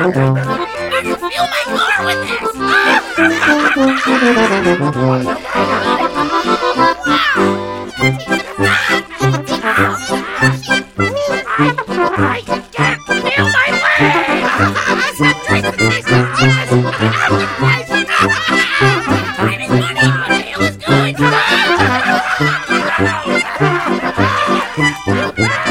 can fuel my car with this! I can't feel my legs! Sometimes it tastes like time is money, my tail is good!